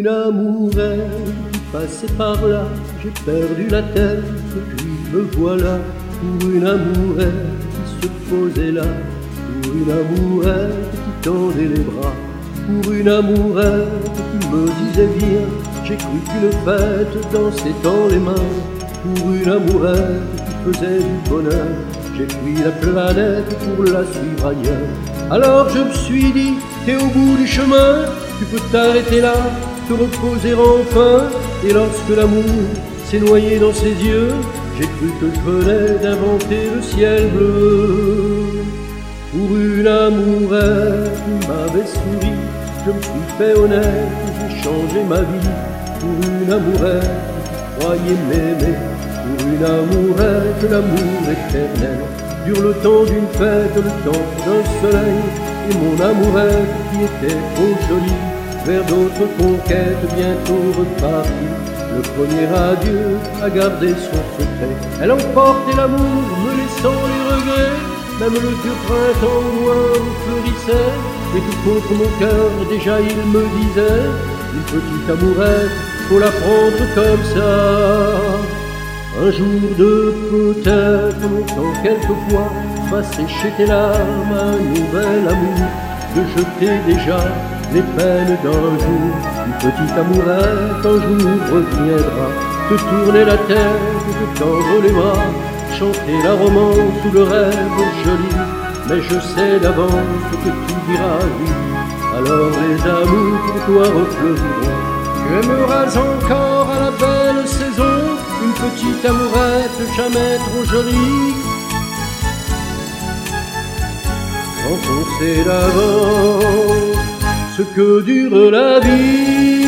une amourette qui passait par là, j'ai perdu la tête et puis me voilà. Pour une amourette qui se posait là, pour une amourette qui tendait les bras, pour une amourette qui me disait viens, j'ai cru qu'une fête dansait dans les mains. Pour une amourette qui faisait du bonheur, j'ai fui la planète pour la suivre ailleurs. Alors je me suis dit, t'es au bout du chemin, tu peux t'arrêter là, te reposer enfin. Et lorsque l'amour s'est noyé dans ses yeux, j'ai cru que je venais d'inventer le ciel bleu. Pour une amourette qui m'avait souri, je me suis fait honnête, j'ai changé ma vie. Pour une amourette qui croyait m'aimer, pour une amourette, l'amour éternel dure le temps d'une fête, le temps d'un soleil. Et mon amourette qui était trop jolie, vers d'autres conquêtes bientôt repartie. Le premier adieu a gardé son secret, elle emportait l'amour, me laissant les regrets. Même le vieux printemps noir fleurissait, et tout contre mon cœur déjà il me disait, une petite amourette, faut la prendre comme ça. Un jour de peut-être longtemps quelquefois, va sécher tes larmes à un nouvel amour, de jeter déjà les peines d'un jour. Une petite amourette un jour reviendra, te tourner la tête, te tendre les bras, chanter la romance ou le rêve joli. Mais je sais d'avance que tu diras oui, alors les amours pour toi refleuriront. Tu aimeras encore à la belle saison une petite amourette jamais trop jolie. Quand on sait d'avance ce que dure la vie.